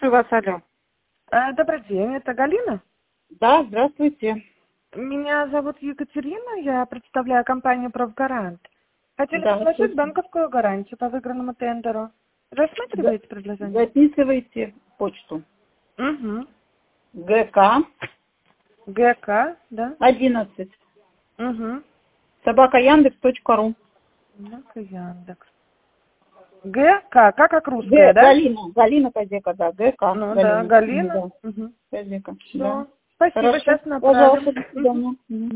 слушаю вас, алло. Добрый день, это Галина? Да, здравствуйте. Меня зовут Екатерина, я представляю компанию «Правгарант». Хотели предложить слушаю. банковскую гарантию по выигранному тендеру. Рассматриваете предложение? Записывайте почту. Угу. ГК ГК, да? 11 Угу. @yandex.ru. Яндекс. ГК, как русская, да? Галина Козека, да, ГК. Ну да, Галина. Да. Угу. Козека, Все. да. Спасибо, Хорошо. сейчас направим. Пожалуйста, до свидания. Мгм.